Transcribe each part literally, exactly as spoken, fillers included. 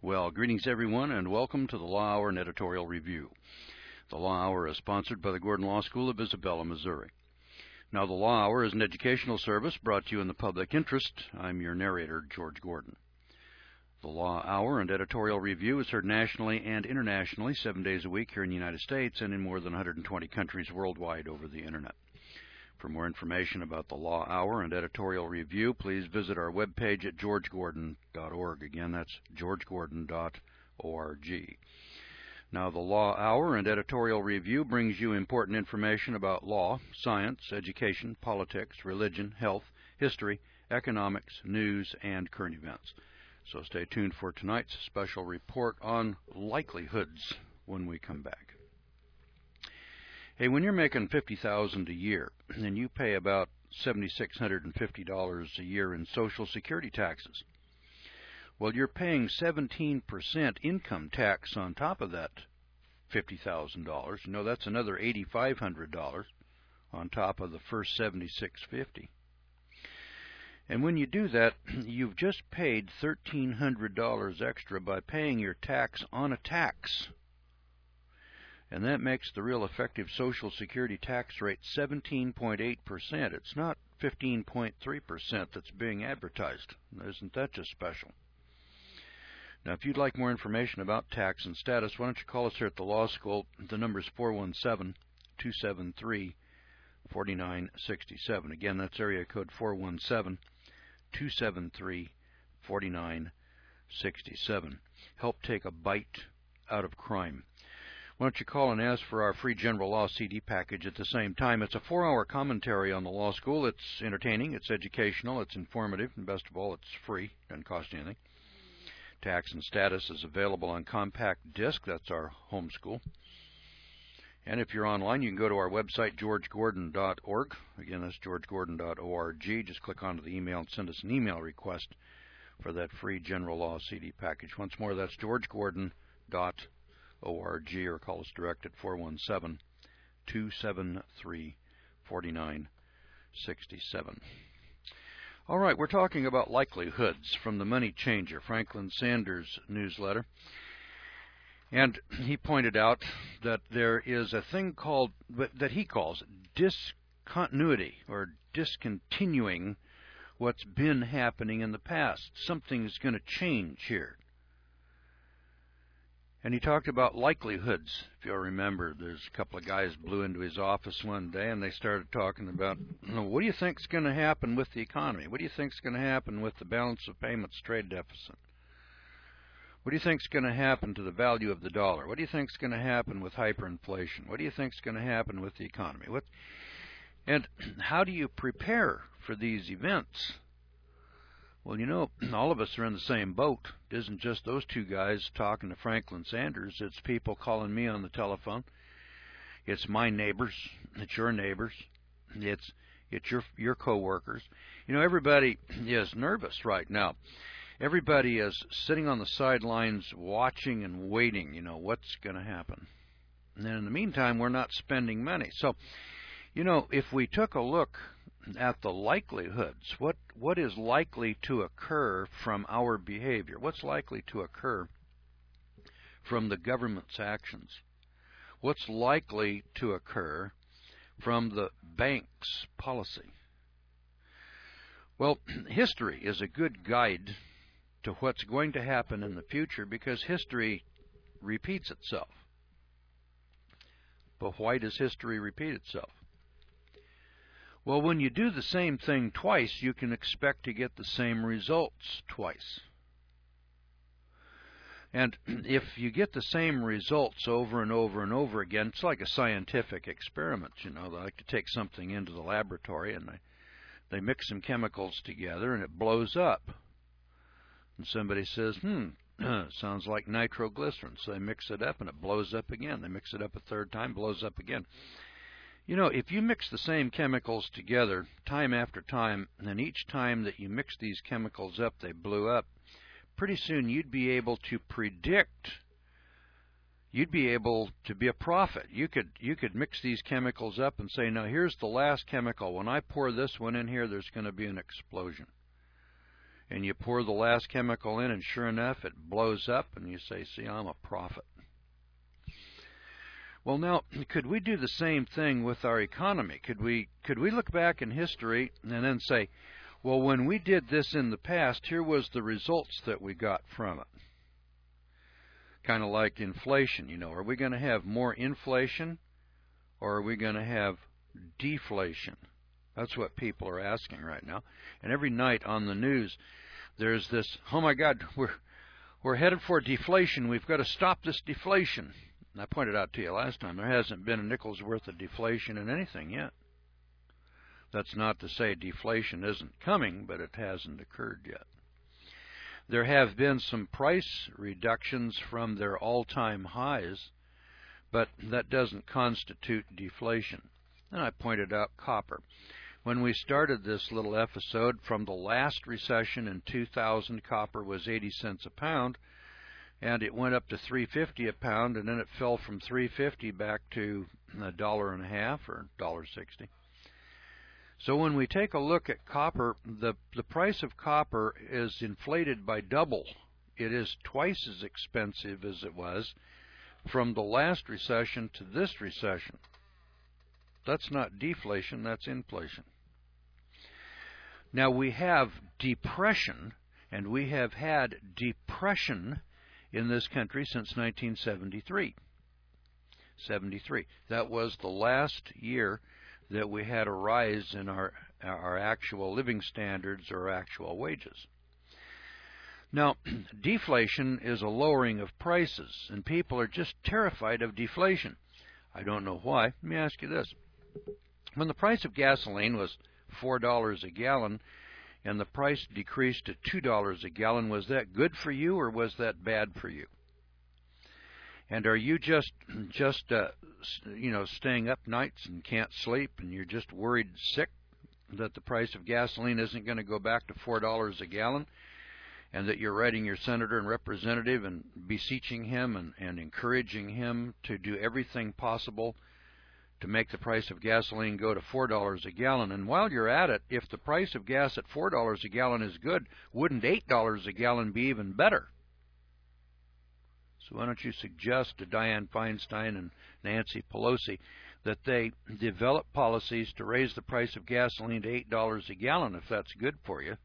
Well, greetings everyone, and welcome to the Law Hour and Editorial Review. The Law Hour is sponsored by the Gordon Law School of Isabella, Missouri. Now, the Law Hour is an educational service brought to you in the public interest. I'm your narrator, George Gordon. The Law Hour and Editorial Review is heard nationally and internationally seven days a week here in the United States and in more than one hundred twenty countries worldwide over the Internet. For more information about the Law Hour and Editorial Review, please visit our webpage at george gordon dot org. Again, that's george gordon dot org. Now, the Law Hour and Editorial Review brings you important information about law, science, education, politics, religion, health, history, economics, news, and current events. So stay tuned for tonight's special report on likelihoods when we come back. Hey, when you're making fifty thousand dollars a year and you pay about seven thousand six hundred fifty dollars a year in Social Security taxes, well, you're paying seventeen percent income tax on top of that fifty thousand dollars. You know, that's another eight thousand five hundred dollars on top of the first seven thousand six hundred fifty dollars. And when you do that, you've just paid one thousand three hundred dollars extra by paying your tax on a tax. And that makes the real effective Social Security tax rate seventeen point eight percent. It's not fifteen point three percent that's being advertised. Isn't that just special? Now, if you'd like more information about tax and status, why don't you call us here at the law school? The number is four one seven, two seven three, four nine six seven. Again, that's area code four one seven, two seven three, four nine six seven. Help take a bite out of crime. Why don't you call and ask for our free general law C D package at the same time? It's a four-hour commentary on the law school. It's entertaining, it's educational, it's informative, and best of all, it's free. Doesn't cost you anything. Tax and Status is available on compact disc. That's our home school. And if you're online, you can go to our website, george gordon dot org. Again, that's george gordon dot org. Just click onto the email and send us an email request for that free general law C D package. Once more, that's george gordon dot org, or call us direct at four one seven, two seven three, four nine six seven. All right, we're talking about likelihoods from the Money Changer, Franklin Sanders newsletter. And he pointed out that there is a thing called, that he calls discontinuity, or discontinuing what's been happening in the past. Something's going to change here. And he talked about likelihoods. If you'll remember, there's a couple of guys blew into his office one day, and they started talking about, you know, what do you think's going to happen with the economy? What do you think's going to happen with the balance of payments trade deficit? What do you think's going to happen to the value of the dollar? What do you think's going to happen with hyperinflation? What do you think's going to happen with the economy? What, and how do you prepare for these events? Well, you know, all of us are in the same boat. It isn't just those two guys talking to Franklin Sanders. It's people calling me on the telephone. It's my neighbors. It's your neighbors. It's it's your your coworkers. You know, everybody is nervous right now. Everybody is sitting on the sidelines watching and waiting, you know, what's going to happen. And then in the meantime, we're not spending money. So, you know, if we took a look at the likelihoods, what what is likely to occur from our behavior? What's likely to occur from the government's actions? What's likely to occur from the bank's policy? Well, history is a good guide to what's going to happen in the future because history repeats itself. But why does history repeat itself? Well, when you do the same thing twice, you can expect to get the same results twice. And if you get the same results over and over and over again, it's like a scientific experiment. You know, they like to take something into the laboratory and they, they mix some chemicals together and it blows up. And somebody says, hmm, sounds like nitroglycerin. So they mix it up and it blows up again. They mix it up a third time, blows up again. You know, if you mix the same chemicals together time after time, and each time that you mix these chemicals up, they blew up, pretty soon you'd be able to predict, you'd be able to be a prophet. You could, you could mix these chemicals up and say, now here's the last chemical. When I pour this one in here, there's going to be an explosion. and you pour the last chemical in, and sure enough, it blows up, and you say, see, I'm a prophet. Well, now, could we do the same thing with our economy? Could we, could we look back in history and then say, well, when we did this in the past, here was the results that we got from it? Kind of like inflation, you know. Are we going to have more inflation, or are we going to have deflation? That's what people are asking right now. And every night on the news, there's this, oh my God, we're, we're headed for deflation. We've got to stop this deflation. And I pointed out to you last time, there hasn't been a nickel's worth of deflation in anything yet. That's not to say deflation isn't coming, but it hasn't occurred yet. There have been some price reductions from their all-time highs, but that doesn't constitute deflation. And I pointed out copper. When we started this little episode, from the last recession in two thousand, copper was eighty cents a pound, and it went up to three fifty a pound, and then it fell from three fifty back to a dollar and a half, or a dollar sixty. So when we take a look at copper, the, the price of copper is inflated by double. It is twice as expensive as it was from the last recession to this recession. That's not deflation, that's inflation. Now we have depression, and we have had depression in this country since nineteen seventy-three. seventy-three. That was the last year that we had a rise in our, our actual living standards or actual wages. Now, deflation is a lowering of prices, and people are just terrified of deflation. I don't know why. Let me ask you this. When the price of gasoline was four dollars a gallon and the price decreased to two dollars a gallon, was that good for you or was that bad for you? And are you just, just uh, you know, staying up nights and can't sleep, and you're just worried sick that the price of gasoline isn't going to go back to four dollars a gallon, and that you're writing your senator and representative and beseeching him and, and encouraging him to do everything possible to make the price of gasoline go to four dollars a gallon? And while you're at it, if the price of gas at four dollars a gallon is good, wouldn't eight dollars a gallon be even better? So why don't you suggest to Dianne Feinstein and Nancy Pelosi that they develop policies to raise the price of gasoline to eight dollars a gallon if that's good for you?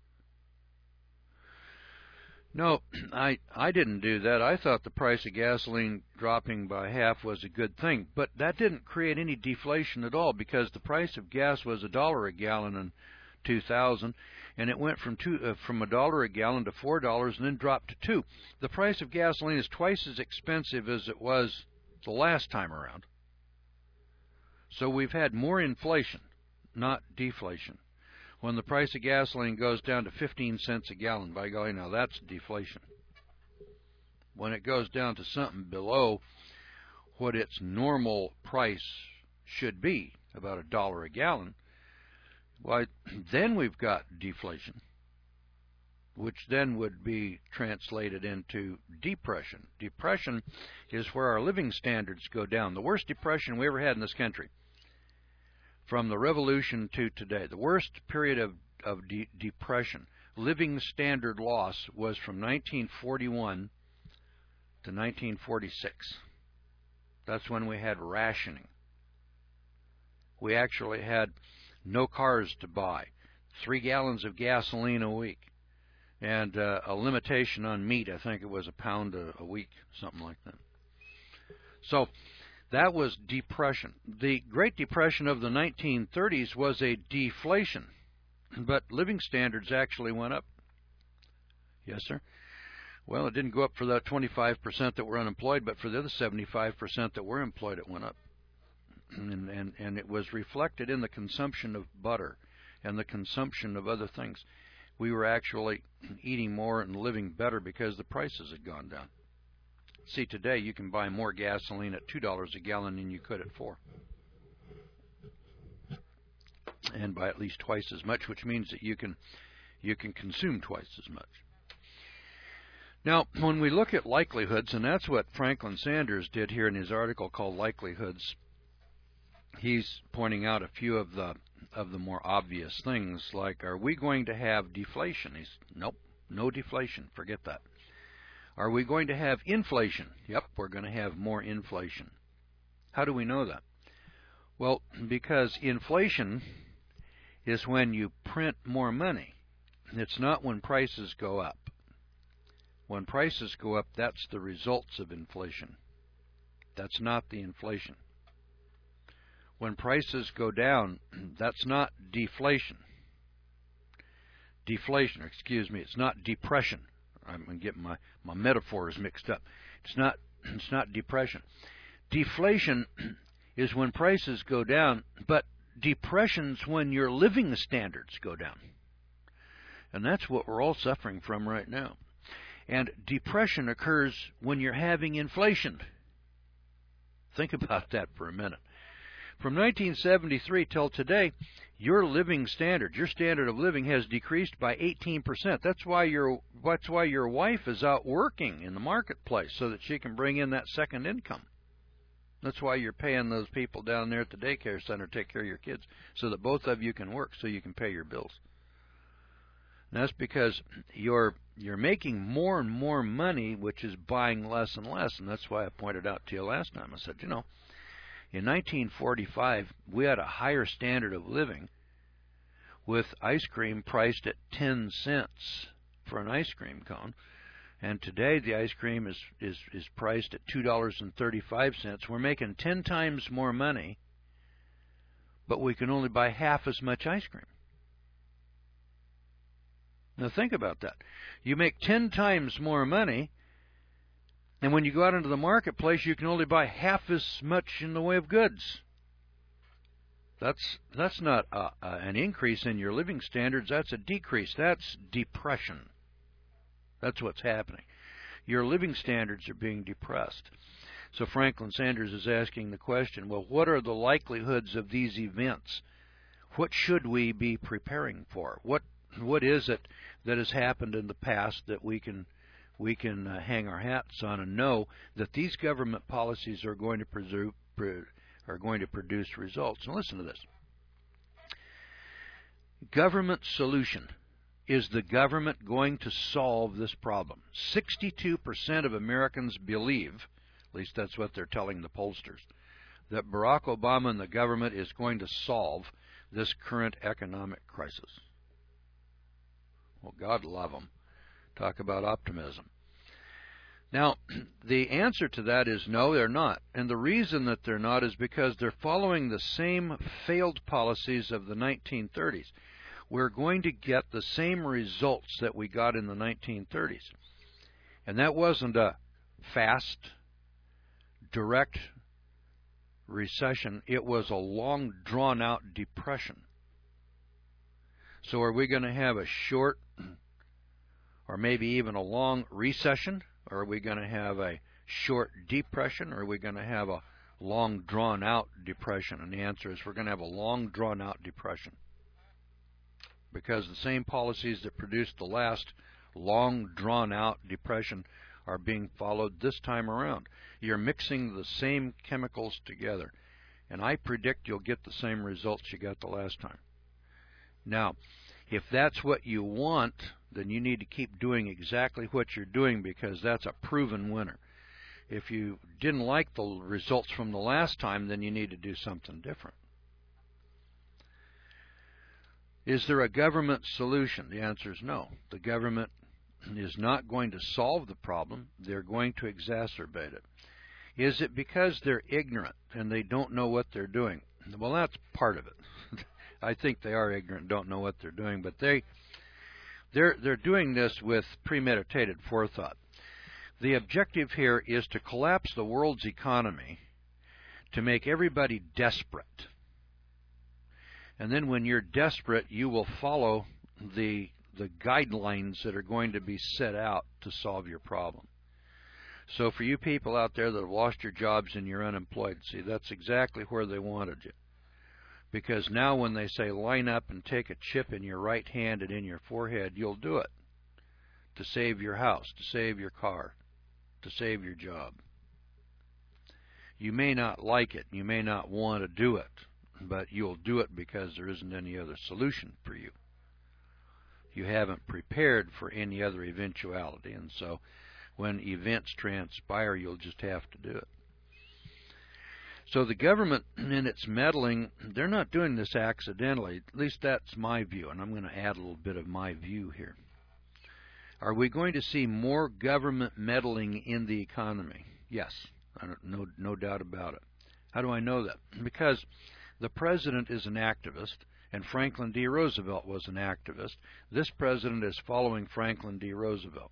No, I, I didn't do that. I thought the price of gasoline dropping by half was a good thing, but that didn't create any deflation at all, because the price of gas was a dollar a gallon in two thousand, and it went from two uh, from a dollar a gallon to four dollars, and then dropped to two. The price of gasoline is twice as expensive as it was the last time around. So we've had more inflation, not deflation. When the price of gasoline goes down to fifteen cents a gallon, by golly, now that's deflation. When it goes down to something below what its normal price should be, about a dollar a gallon, why, then we've got deflation, which then would be translated into depression. Depression is where our living standards go down. The worst depression we ever had in this country, from the Revolution to today, the worst period of, of de depression, living standard loss, was from nineteen forty-one to nineteen forty-six. That's when we had rationing. We actually had no cars to buy, three gallons of gasoline a week, and uh, a limitation on meat. I think it was a pound a, a week, something like that. So that was depression. The Great Depression of the nineteen thirties was a deflation, but living standards actually went up. Yes, sir. Well, it didn't go up for that twenty-five percent that were unemployed, but for the other seventy-five percent that were employed, it went up. And, and, and it was reflected in the consumption of butter and the consumption of other things. We were actually eating more and living better because the prices had gone down. See, today you can buy more gasoline at two dollars a gallon than you could at four dollars. And by at least twice as much, which means that you can, you can consume twice as much. Now, when we look at likelihoods, and that's what Franklin Sanders did here in his article called Likelihoods, he's pointing out a few of the of the more obvious things, like, are we going to have deflation? He's, nope, No deflation. Forget that. Are we going to have inflation? Yep, we're going to have more inflation. How do we know that? Well, because inflation is when you print more money. It's not when prices go up. When prices go up, that's the results of inflation. That's not the inflation. When prices go down, that's not deflation. Deflation, excuse me, it's not depression. I'm getting my, my metaphors mixed up. It's not, it's not depression. Deflation is when prices go down, but depression's when your living standards go down. And that's what we're all suffering from right now. And depression occurs when you're having inflation. Think about that for a minute. From nineteen seventy-three till today, your living standard, your standard of living has decreased by eighteen percent. That's why your that's why your wife is out working in the marketplace so that she can bring in that second income. That's why you're paying those people down there at the daycare center to take care of your kids, so that both of you can work so you can pay your bills. And that's because you're you're making more and more money, which is buying less and less. And that's why I pointed out to you last time. I said, you know, in nineteen forty-five, we had a higher standard of living with ice cream priced at ten cents for an ice cream cone. And today the ice cream is, is, is priced at two dollars and thirty-five cents. We're making ten times more money, but we can only buy half as much ice cream. Now think about that. You make ten times more money, and when you go out into the marketplace, you can only buy half as much in the way of goods. That's that's not a, a, an increase in your living standards. That's a decrease. That's depression. That's what's happening. Your living standards are being depressed. So Franklin Sanders is asking the question, well, what are the likelihoods of these events? What should we be preparing for? What what is it that has happened in the past that we can we can uh, hang our hats on and know that these government policies are going to preserve, are going to produce results? And listen to this. Government solution. Is the government going to solve this problem? sixty-two percent of Americans believe, at least that's what they're telling the pollsters, that Barack Obama and the government is going to solve this current economic crisis. Well, God love them. Talk about optimism. Now, the answer to that is no, they're not. And the reason that they're not is because they're following the same failed policies of the nineteen thirties. We're going to get the same results that we got in the nineteen thirties. And that wasn't a fast, direct recession. It was a long, drawn-out depression. So are we going to have a short or maybe even a long recession? Or are we going to have a short depression? Or are we going to have a long, drawn-out depression? And the answer is we're going to have a long, drawn-out depression. Because the same policies that produced the last long, drawn-out depression are being followed this time around. You're mixing the same chemicals together. And I predict you'll get the same results you got the last time. Now, if that's what you want, then you need to keep doing exactly what you're doing, because that's a proven winner. If you didn't like the results from the last time, then you need to do something different. Is there a government solution? The answer is no. The government is not going to solve the problem. They're going to exacerbate it. Is it because they're ignorant and they don't know what they're doing? Well, that's part of it. I think they are ignorant and don't know what they're doing, but they, they're, they're doing this with premeditated forethought. The objective here is to collapse the world's economy, to make everybody desperate. And then when you're desperate, you will follow the, the guidelines that are going to be set out to solve your problem. So for you people out there that have lost your jobs and you're unemployed, see, that's exactly where they wanted you. Because now when they say line up and take a chip in your right hand and in your forehead, you'll do it. To save your house, to save your car, to save your job. You may not like it, you may not want to do it, but you'll do it because there isn't any other solution for you. you haven't prepared for any other eventuality, and so when events transpire, you'll just have to do it. So the government, in its meddling, they're not doing this accidentally. At least that's my view, and I'm going to add a little bit of my view here. Are we going to see more government meddling in the economy? Yes, I don't, no, no doubt about it. How do I know that? Because the president is an activist, and Franklin D. Roosevelt was an activist. This president is following Franklin D. Roosevelt.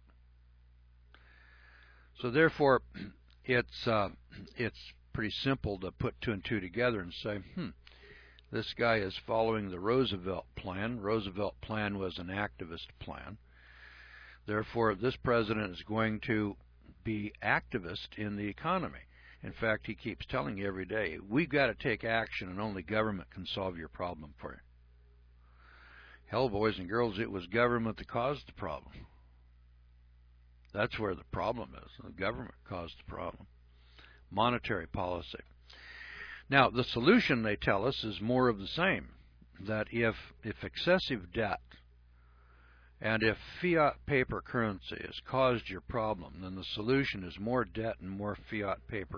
So therefore, it's uh, it's pretty simple to put two and two together and say, hmm, this guy is following the Roosevelt plan. Roosevelt plan was an activist plan. Therefore, this president is going to be activist in the economy. In fact, he keeps telling you every day, we've got to take action and only government can solve your problem for you. Hell, boys and girls, it was government that caused the problem. That's where the problem is. The government caused the problem. Monetary policy. Now, the solution, they tell us, is more of the same. That if, if excessive debt and if fiat paper currency has caused your problem, then the solution is more debt and more fiat paper.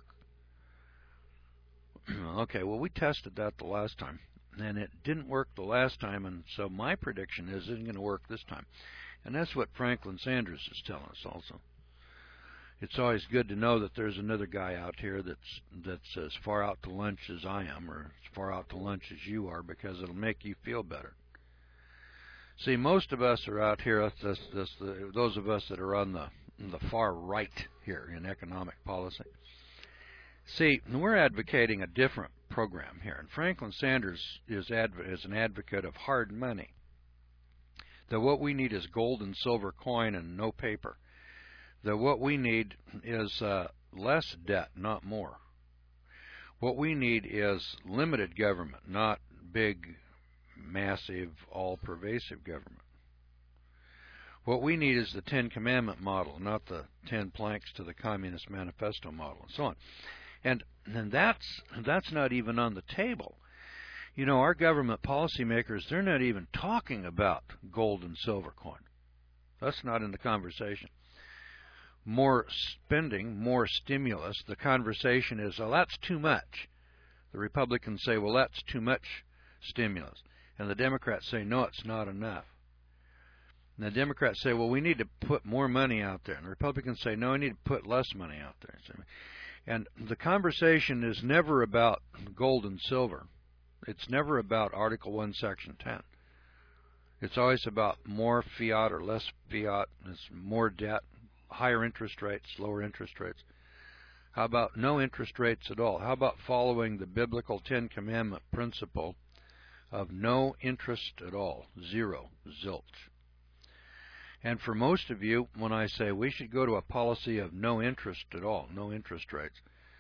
Okay, well, we tested that the last time, and it didn't work the last time, and so my prediction is it isn't going to work this time. And that's what Franklin Sanders is telling us also. It's always good to know that there's another guy out here that's that's as far out to lunch as I am, or as far out to lunch as you are, because it'll make you feel better. See, most of us are out here, this, this, the, those of us that are on the, the far right here in economic policy. See, we're advocating a different program here, and Franklin Sanders is, adv is an advocate of hard money. That what we need is gold and silver coin and no paper. That what we need is uh, less debt, not more. What we need is limited government, not big, massive, all-pervasive government. What we need is the Ten Commandment model, not the Ten Planks to the Communist Manifesto model, and so on. And, and that's, that's not even on the table. You know, our government policymakers, they're not even talking about gold and silver coin. That's not in the conversation. More spending, more stimulus. The conversation is, oh, that's too much. The Republicans say, well, that's too much stimulus. And the Democrats say, no, it's not enough. And the Democrats say, well, we need to put more money out there. And the Republicans say, no, we need to put less money out there. And the conversation is never about gold and silver. It's never about Article one, Section ten. It's always about more fiat or less fiat. It's more debt, higher interest rates, lower interest rates. How about no interest rates at all? How about following the biblical Ten Commandment principle of no interest at all, zero, zilch? And for most of you, when I say we should go to a policy of no interest at all, no interest rates,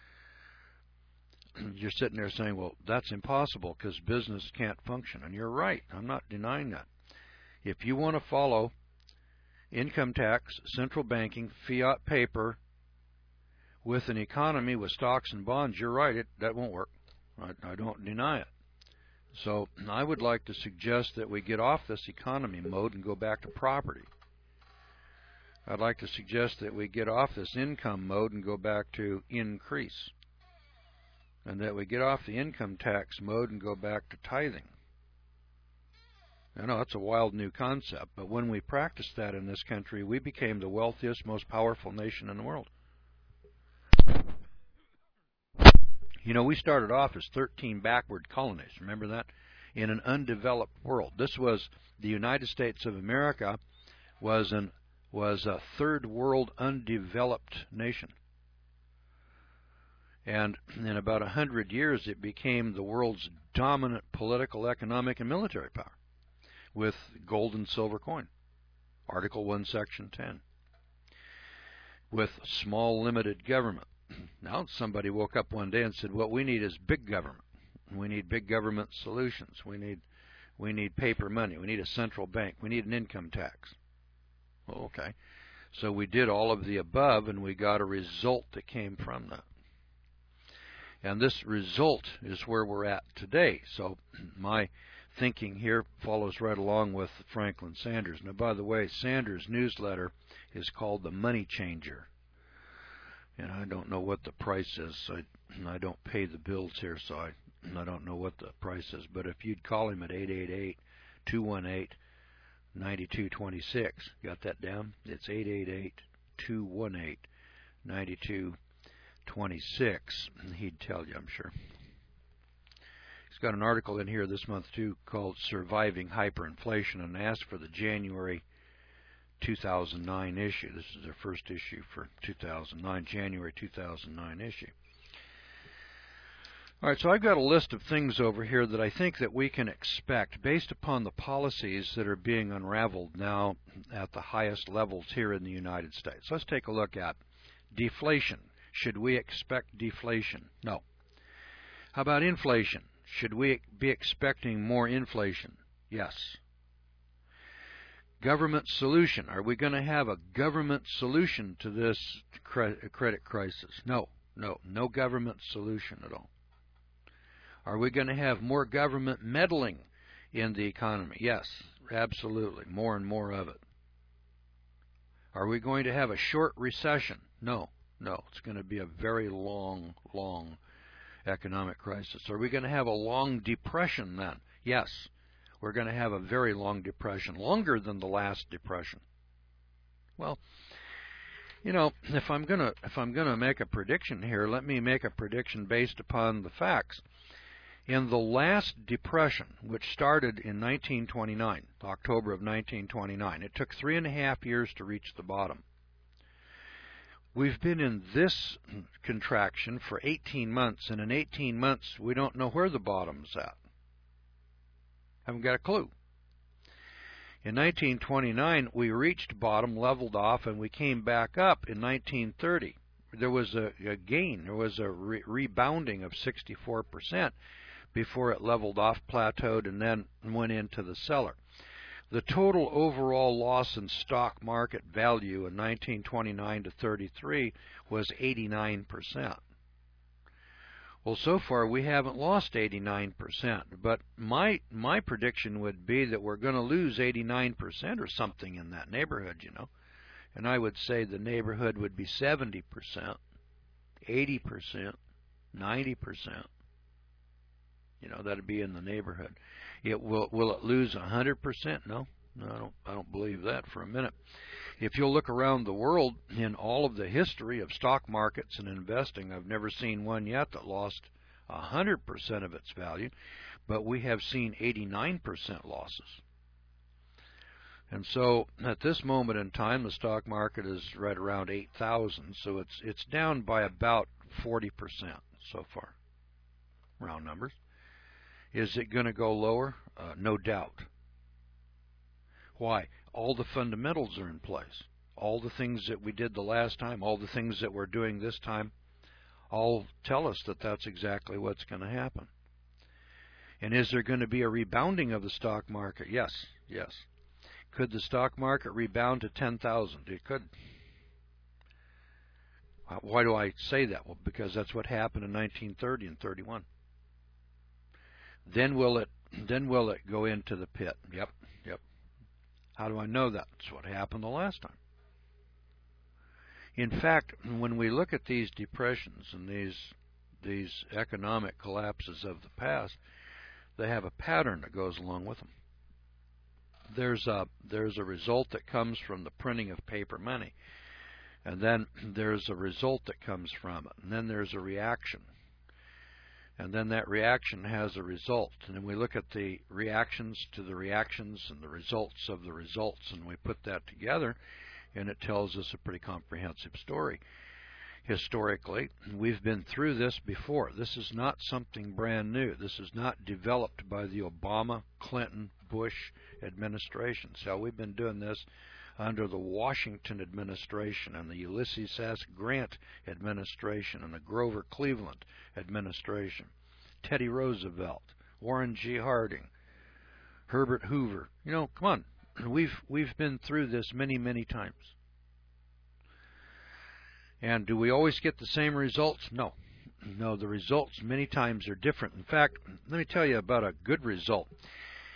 you're sitting there saying, well, that's impossible because business can't function. And you're right. I'm not denying that. If you want to follow income tax, central banking, fiat paper with an economy with stocks and bonds, you're right. It, that won't work. I, I don't deny it. So I would like to suggest that we get off this economy mode and go back to property. I'd like to suggest that we get off this income mode and go back to increase. And that we get off the income tax mode and go back to tithing. I know it's a wild new concept, but when we practiced that in this country, we became the wealthiest, most powerful nation in the world. You know, we started off as thirteen backward colonies. Remember that? In an undeveloped world. This was the United States of America was an was a third world undeveloped nation. And in about a hundred years, it became the world's dominant political, economic, and military power with gold and silver coin, Article one, Section ten, with small, limited government. Now somebody woke up one day and said, what we need is big government. We need big government solutions. We need, we need paper money. We need a central bank. We need an income tax. Well, okay. So we did all of the above, and we got a result that came from that. And this result is where we're at today. So my thinking here follows right along with Franklin Sanders. Now, by the way, Sanders' newsletter is called The Money Changer. And I don't know what the price is. I, I don't pay the bills here, so I, I don't know what the price is. But if you'd call him at eight eight eight, two one eight, nine two two six, got that down? It's eight eight eight, two one eight, nine two two six. He'd tell you, I'm sure. He's got an article in here this month, too, called Surviving Hyperinflation, and asked for the January two thousand nine issue. This is their first issue for two thousand nine, January two thousand nine issue. All right, so I've got a list of things over here that I think that we can expect based upon the policies that are being unraveled now at the highest levels here in the United States. Let's take a look at deflation. Should we expect deflation? No. How about inflation? Should we be expecting more inflation? Yes. Government solution. Are we going to have a government solution to this credit crisis? No, no, no government solution at all. Are we going to have more government meddling in the economy? Yes, absolutely, more and more of it. Are we going to have a short recession? No, no, it's going to be a very long, long economic crisis. Are we going to have a long depression then? Yes. We're going to have a very long depression, longer than the last depression. Well, you know, if I'm going to if I'm going to make a prediction here, let me make a prediction based upon the facts. In the last depression, which started in nineteen twenty-nine, October of nineteen twenty-nine, it took three and a half years to reach the bottom. We've been in this contraction for eighteen months, and in eighteen months, we don't know where the bottom's at. Haven't got a clue. In nineteen twenty-nine, we reached bottom, leveled off, and we came back up in nineteen thirty. There was a, a gain. There was a re rebounding of sixty-four percent before it leveled off, plateaued, and then went into the cellar. The total overall loss in stock market value in nineteen twenty-nine to thirty-three was eighty-nine percent. Well, so far we haven't lost eighty-nine percent, but my my prediction would be that we're going to lose eighty-nine percent or something in that neighborhood, you know. And I would say the neighborhood would be seventy percent, eighty percent, ninety percent. You know, that'd be in the neighborhood. It will will it lose one hundred percent? No. No, I don't I don't believe that for a minute. If you'll look around the world, in all of the history of stock markets and investing, I've never seen one yet that lost one hundred percent of its value, but we have seen eighty-nine percent losses. And so at this moment in time, the stock market is right around eight thousand, so it's it's down by about forty percent so far, round numbers. Is it going to go lower? Uh, no doubt. Why? All the fundamentals are in place. All the things that we did the last time, all the things that we're doing this time, all tell us that that's exactly what's going to happen. And is there going to be a rebounding of the stock market? Yes, yes. Could the stock market rebound to ten thousand? It could. Why do I say that? Well, because that's what happened in nineteen thirty and thirty-one. Then will it then will it go into the pit? Yep, yep. How do I know that? That's what happened the last time. In fact, when we look at these depressions and these these economic collapses of the past, they have a pattern that goes along with them. There's a there's a result that comes from the printing of paper money, and then there's a result that comes from it, and then there's a reaction. And then that reaction has a result. And then we look at the reactions to the reactions and the results of the results, and we put that together, and it tells us a pretty comprehensive story. Historically, we've been through this before. This is not something brand new. This is not developed by the Obama, Clinton, Bush administrations. So we've been doing this under the Washington administration and the Ulysses S. Grant administration and the Grover Cleveland administration, Teddy Roosevelt, Warren G. Harding, Herbert Hoover. You know, come on. We've we've been through this many, many times. And do we always get the same results? No. No, the results many times are different. In fact, let me tell you about a good result.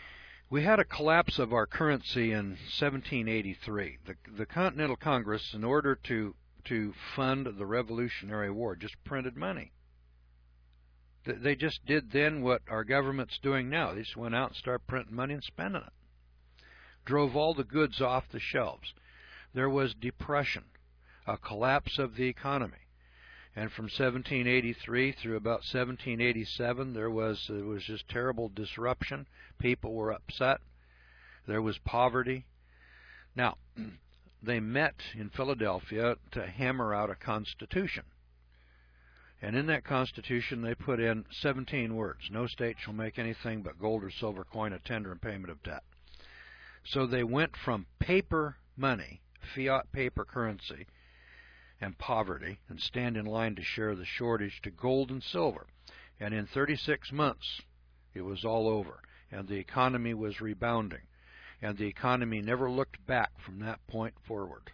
We had a collapse of our currency in seventeen eighty-three. The, the Continental Congress, in order to, to fund the Revolutionary War, just printed money. They just did then what our government's doing now. They just went out and started printing money and spending it. Drove all the goods off the shelves. There was depression, a collapse of the economy. And from seventeen eighty-three through about seventeen eighty-seven, there was it was just terrible disruption. People were upset. There was poverty. Now, they met in Philadelphia to hammer out a constitution. And in that constitution, they put in seventeen words. No state shall make anything but gold or silver coin a tender in payment of debt. So they went from paper money, fiat paper currency, and poverty, and stand in line to share the shortage, to gold and silver. And in thirty-six months, it was all over, and the economy was rebounding. And the economy never looked back from that point forward.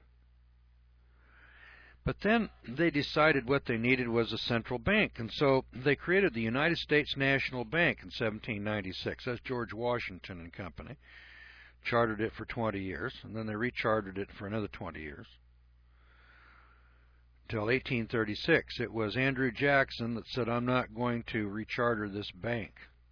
But then they decided what they needed was a central bank, and so they created the United States National Bank in seventeen ninety-six. That's George Washington and Company. Chartered it for twenty years, and then they rechartered it for another twenty years. Until eighteen thirty-six, it was Andrew Jackson that said, I'm not going to recharter this bank.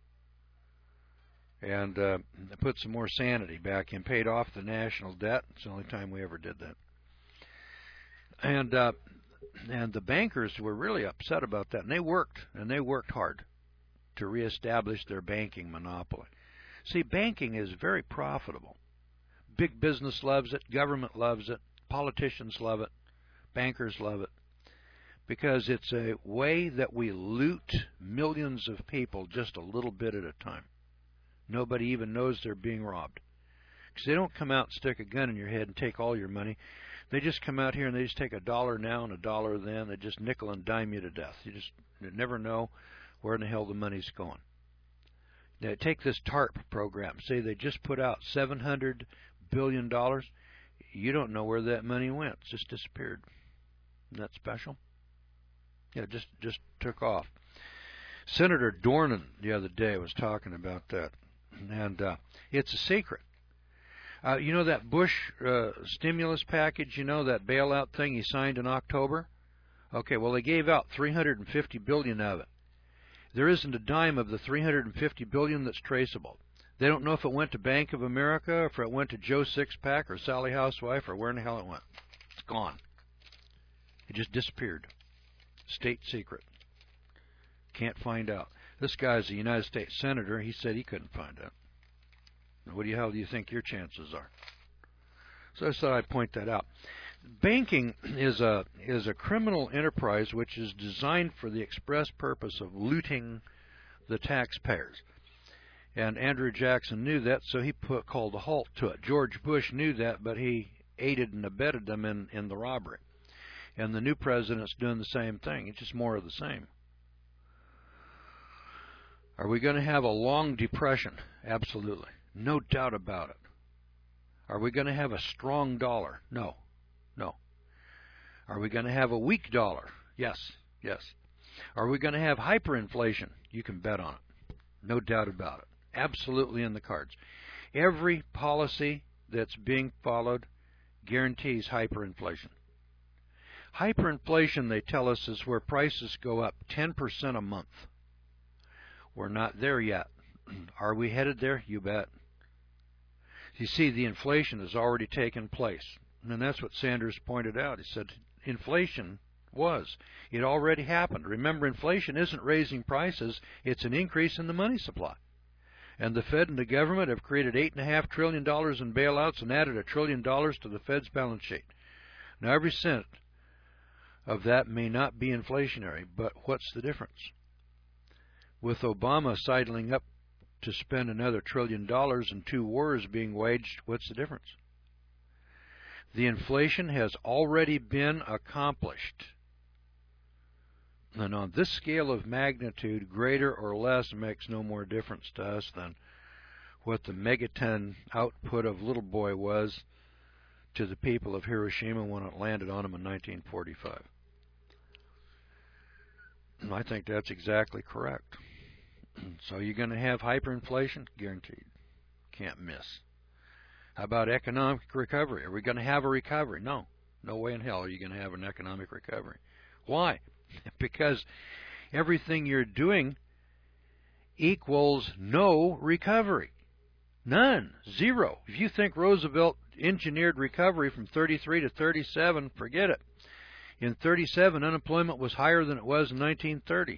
And uh, put some more sanity back in, paid off the national debt. It's the only time we ever did that. And uh, and the bankers were really upset about that, and they worked, and they worked hard to reestablish their banking monopoly. See, banking is very profitable. Big business loves it, government loves it, politicians love it, bankers love it, because it's a way that we loot millions of people just a little bit at a time. Nobody even knows they're being robbed. Because they don't come out and stick a gun in your head and take all your money. They just come out here and they just take a dollar now and a dollar then. They just nickel and dime you to death. You just you never know where in the hell the money's going. Now, take this TARP program. Say they just put out seven hundred billion dollars. You don't know where that money went. It just disappeared. Isn't that special? Yeah, it just, just took off. Senator Dornan the other day was talking about that. And uh, it's a secret. Uh, you know that Bush uh, stimulus package, you know, that bailout thing he signed in October? Okay, well, they gave out three hundred fifty billion dollars of it. There isn't a dime of the three hundred fifty billion dollars that's traceable. They don't know if it went to Bank of America, or if it went to Joe Sixpack or Sally Housewife, or where in the hell it went. It's gone. It just disappeared. State secret. Can't find out. This guy's a United States Senator. He said he couldn't find out. What do you, how do you think your chances are? So I thought I'd point that out. Banking is a is a criminal enterprise which is designed for the express purpose of looting the taxpayers. And Andrew Jackson knew that, so he put, called a halt to it. George Bush knew that, but he aided and abetted them in, in the robbery. And the new president's doing the same thing. It's just more of the same. Are we going to have a long depression? Absolutely. No doubt about it. Are we going to have a strong dollar? No. No. Are we going to have a weak dollar? Yes. Yes. Are we going to have hyperinflation? You can bet on it. No doubt about it. Absolutely in the cards. Every policy that's being followed guarantees hyperinflation. Hyperinflation, they tell us, is where prices go up ten percent a month. We're not there yet. Are we headed there? You bet. You see, the inflation has already taken place. And that's what Sanders pointed out. He said inflation was. It already happened. Remember, inflation isn't raising prices. It's an increase in the money supply. And the Fed and the government have created eight point five trillion dollars in bailouts and added a trillion dollars to the Fed's balance sheet. Now, every cent of that may not be inflationary, but what's the difference? With Obama sidling up to spend another trillion dollars and two wars being waged, what's the difference? The inflation has already been accomplished. And on this scale of magnitude, greater or less makes no more difference to us than what the megaton output of Little Boy was to the people of Hiroshima when it landed on them in nineteen forty-five. And I think that's exactly correct. So you're going to have hyperinflation? Guaranteed. can't miss. How about economic recovery? Are we going to have a recovery? No. No way in hell are you going to have an economic recovery. Why? Because everything you're doing equals no recovery. None. Zero. If you think Roosevelt engineered recovery from thirty-three to thirty-seven, forget it. In thirty-seven, unemployment was higher than it was in nineteen thirty.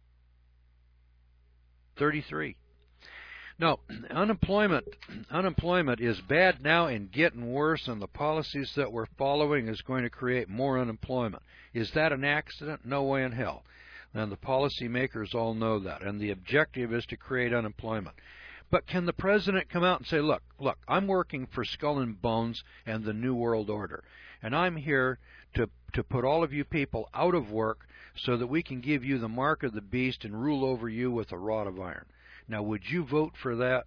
thirty-three. No, unemployment unemployment is bad now and getting worse, and the policies that we're following is going to create more unemployment. Is that an accident? No way in hell. And the policymakers all know that, and the objective is to create unemployment. But can the president come out and say, look, look, I'm working for Skull and Bones and the New World Order, and I'm here to, to put all of you people out of work so that we can give you the mark of the beast and rule over you with a rod of iron. Now, would you vote for that?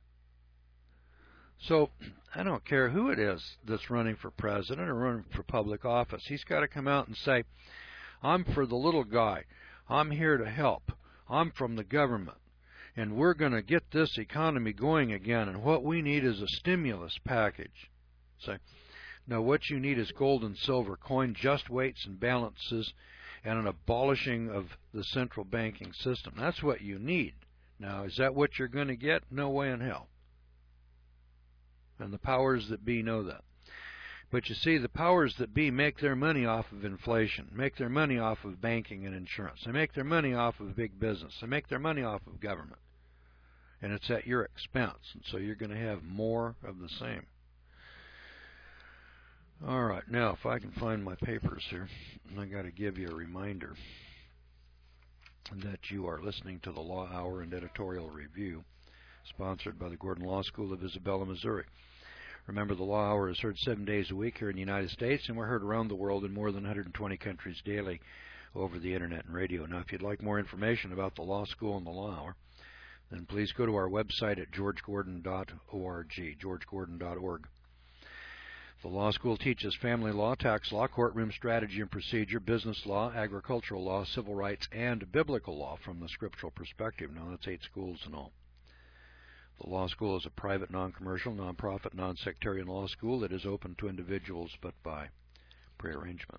So, I don't care who it is that's running for president or running for public office. He's got to come out and say, I'm for the little guy. I'm here to help. I'm from the government. And we're going to get this economy going again. And what we need is a stimulus package. So, now, what you need is gold and silver coin, just weights and balances, and an abolishing of the central banking system. That's what you need. Now, is that what you're going to get? No way in hell. And the powers that be know that. But you see, the powers that be make their money off of inflation, make their money off of banking and insurance. They make their money off of big business. They make their money off of government. And it's at your expense. And so you're going to have more of the same. All right, now if I can find my papers here, I got to give you a reminder that you are listening to the Law Hour and Editorial Review, sponsored by the Gordon Law School of Isabella, Missouri. Remember, the Law Hour is heard seven days a week here in the United States, and we're heard around the world in more than one hundred twenty countries daily over the Internet and radio. Now, if you'd like more information about the Law School and the Law Hour, then please go to our website at george gordon dot org, george gordon dot org. The law school teaches family law, tax law, courtroom strategy and procedure, business law, agricultural law, civil rights, and biblical law from the scriptural perspective. Now, that's eight schools in all. The law school is a private, non-commercial, non-profit, non-sectarian law school that is open to individuals but by prearrangement.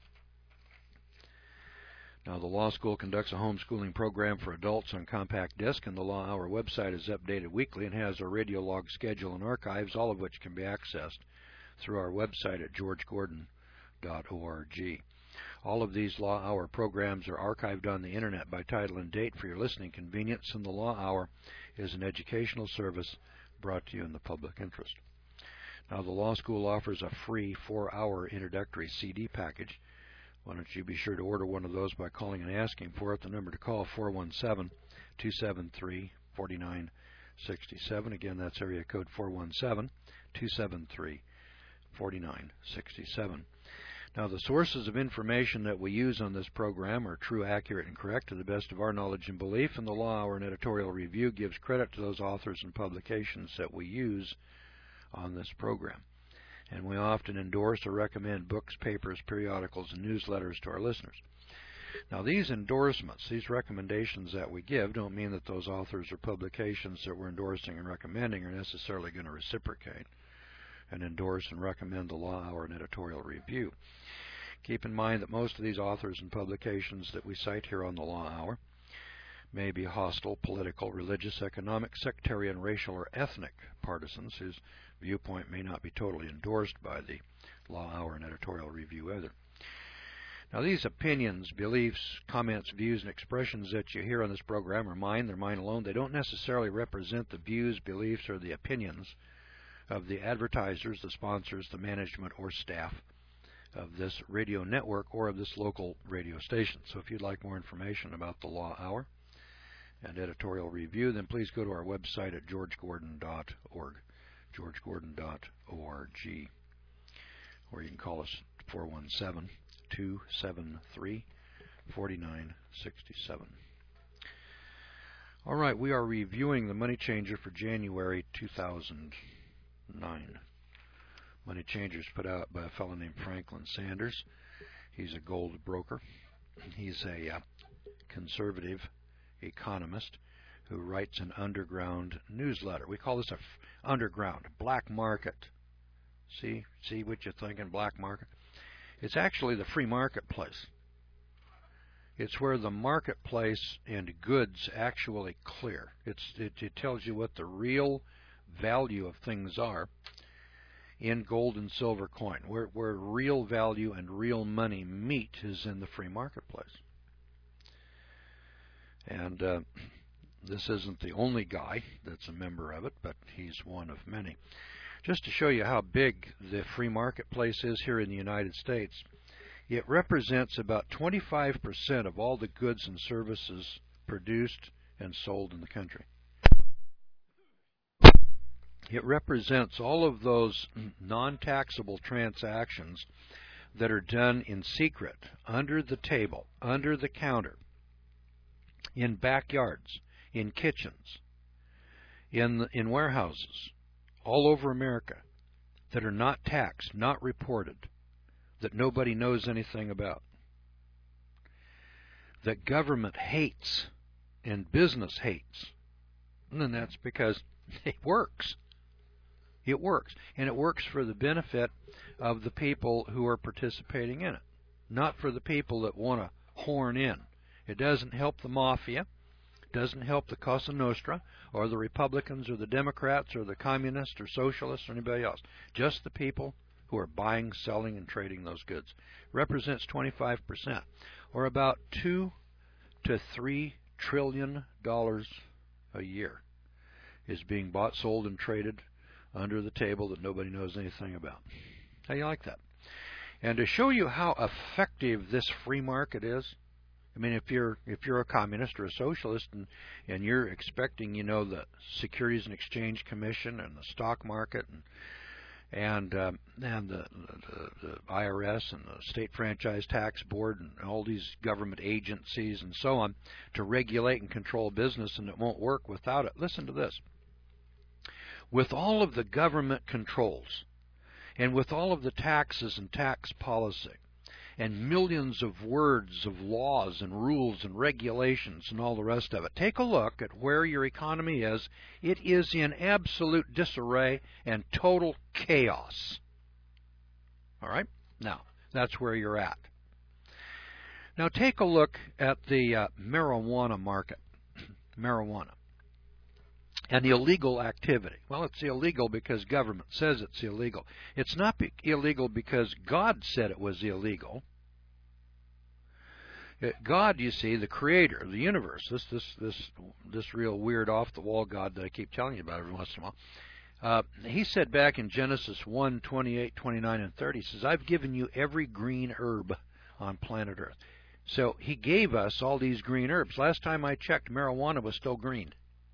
Now, the law school conducts a homeschooling program for adults on compact disc, and the Law Hour website is updated weekly and has a radio log schedule and archives, all of which can be accessed through our website at george gordon dot org. All of these Law Hour programs are archived on the Internet by title and date for your listening convenience, and the Law Hour is an educational service brought to you in the public interest. Now, the law school offers a free four-hour introductory C D package. Why don't you be sure to order one of those by calling and asking for it. The number to call, four one seven, two seven three, four nine six seven. Again, that's area code four one seven, two seven three, four nine six seven. Now, the sources of information that we use on this program are true, accurate, and correct to the best of our knowledge and belief, and the Law Hour and Editorial Review gives credit to those authors and publications that we use on this program. And we often endorse or recommend books, papers, periodicals, and newsletters to our listeners. Now, these endorsements, these recommendations that we give, don't mean that those authors or publications that we're endorsing and recommending are necessarily going to reciprocate and endorse and recommend the Law Hour and Editorial Review. Keep in mind that most of these authors and publications that we cite here on the Law Hour may be hostile, political, religious, economic, sectarian, racial, or ethnic partisans whose viewpoint may not be totally endorsed by the Law Hour and Editorial Review either. Now, these opinions, beliefs, comments, views, and expressions that you hear on this program are mine. They're mine alone. They don't necessarily represent the views, beliefs, or the opinions of the advertisers, the sponsors, the management, or staff of this radio network or of this local radio station. So if you'd like more information about the Law Hour and Editorial Review, then please go to our website at george gordon dot org, george gordon dot org, or you can call us four one seven, two seven three, four nine six seven. All right, we are reviewing the Money Changer for January two thousand nine. Money Changers put out by a fellow named Franklin Sanders. He's a gold broker. He's a uh, conservative economist who writes an underground newsletter. We call this a f underground, black market. See, see what you're thinking, black market? It's actually the free marketplace. It's where the marketplace and goods actually clear. It's, it, it tells you what the real value of things are in gold and silver coin. Where, where real value and real money meet is in the free marketplace. And uh, this isn't the only guy that's a member of it, but he's one of many. Just to show you how big the free marketplace is here in the United States, it represents about twenty-five percent of all the goods and services produced and sold in the country. It represents all of those non-taxable transactions that are done in secret, under the table, under the counter, in backyards, in kitchens, in, in warehouses, all over America, that are not taxed, not reported, that nobody knows anything about, that government hates and business hates. And that's because it works. It works. And it works for the benefit of the people who are participating in it, not for the people that want to horn in. It doesn't help the mafia. It doesn't help the Cosa Nostra or the Republicans or the Democrats or the communists or socialists or anybody else. Just the people who are buying, selling, and trading those goods. Represents twenty-five percent, or about two to three trillion dollars a year is being bought, sold, and traded under the table that nobody knows anything about. How do you like that? And to show you how effective this free market is, I mean, if you're if you're a communist or a socialist and and you're expecting, you know, the Securities and Exchange Commission and the stock market and and um, and the, the, the I R S and the State Franchise Tax Board and all these government agencies and so on to regulate and control business, and it won't work without it. Listen to this. With all of the government controls and with all of the taxes and tax policy and millions of words of laws and rules and regulations and all the rest of it, take a look at where your economy is. It is in absolute disarray and total chaos. All right? Now, that's where you're at. Now take a look at the uh, marijuana market. Marijuana. And the illegal activity. Well, it's illegal because government says it's illegal. It's not be illegal because God said it was illegal. God, you see, the creator of the universe, this this this this real weird off-the-wall God that I keep telling you about every once in a while, uh, he said back in Genesis one, twenty-eight, twenty-nine, and thirty, he says, I've given you every green herb on planet Earth. So he gave us all these green herbs. Last time I checked, marijuana was still green.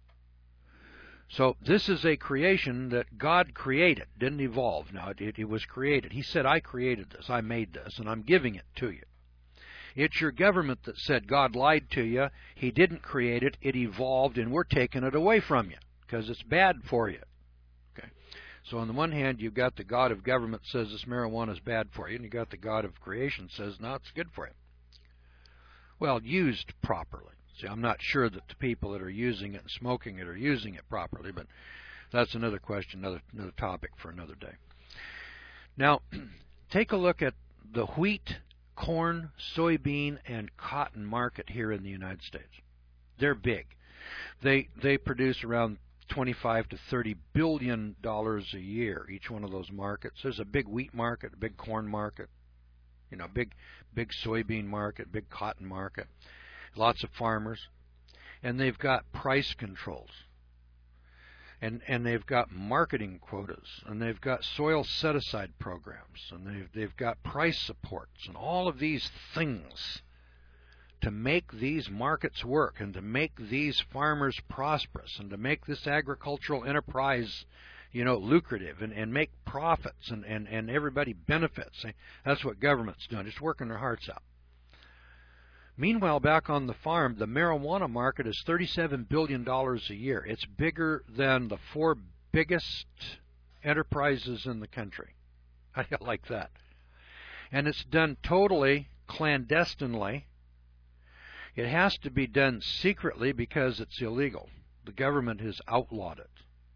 So this is a creation that God created, didn't evolve. Now, it, it was created. He said, I created this, I made this, and I'm giving it to you. It's your government that said God lied to you, he didn't create it, it evolved, and we're taking it away from you because it's bad for you. Okay. So on the one hand, you've got the God of government says this marijuana is bad for you, and you've got the God of creation says, no, it's good for you. Well, used properly. See, I'm not sure that the people that are using it and smoking it are using it properly, but that's another question, another, another topic for another day. Now, take a look at the wheat, corn, soybean, and cotton market here in the United States. They're big. They they produce around twenty-five to thirty billion dollars a year, each one of those markets. There's a big wheat market, a big corn market, you know, big big soybean market, big cotton market. Lots of farmers, and they've got price controls, and and they've got marketing quotas, and they've got soil set-aside programs, and they've they've got price supports, and all of these things to make these markets work, and to make these farmers prosperous, and to make this agricultural enterprise, you know, lucrative, and and make profits, and and and everybody benefits. That's what government's doing, just working their hearts out. Meanwhile, back on the farm, the marijuana market is thirty-seven billion dollars a year. It's bigger than the four biggest enterprises in the country. How do you like that? And it's done totally clandestinely. It has to be done secretly because it's illegal. The government has outlawed it.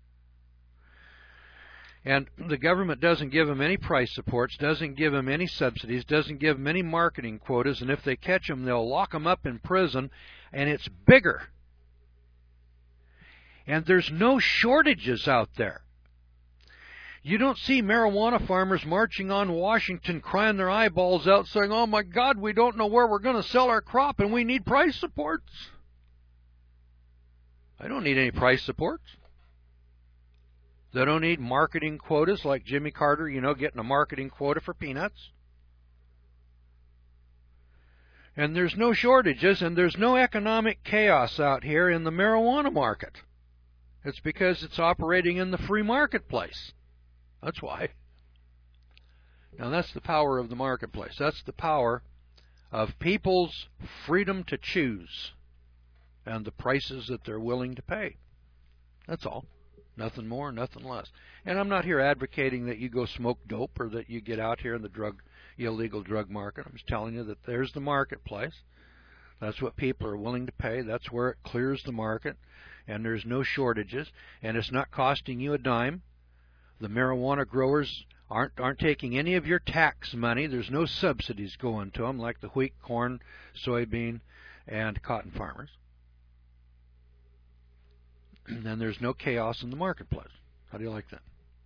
And the government doesn't give them any price supports, doesn't give them any subsidies, doesn't give them any marketing quotas, and if they catch them, they'll lock them up in prison, and it's bigger. And there's no shortages out there. You don't see marijuana farmers marching on Washington crying their eyeballs out saying, oh my God, we don't know where we're going to sell our crop and we need price supports. I don't need any price supports. They don't need marketing quotas like Jimmy Carter, you know, getting a marketing quota for peanuts. And there's no shortages and there's no economic chaos out here in the marijuana market. It's because it's operating in the free marketplace. That's why. Now that's the power of the marketplace. That's the power of people's freedom to choose and the prices that they're willing to pay. That's all. Nothing more, nothing less. And I'm not here advocating that you go smoke dope or that you get out here in the drug, illegal drug market. I'm just telling you that there's the marketplace. That's what people are willing to pay. That's where it clears the market. And there's no shortages. And it's not costing you a dime. The marijuana growers aren't aren't taking any of your tax money. There's no subsidies going to them like the wheat, corn, soybean, and cotton farmers. And then there's no chaos in the marketplace. How do you like that?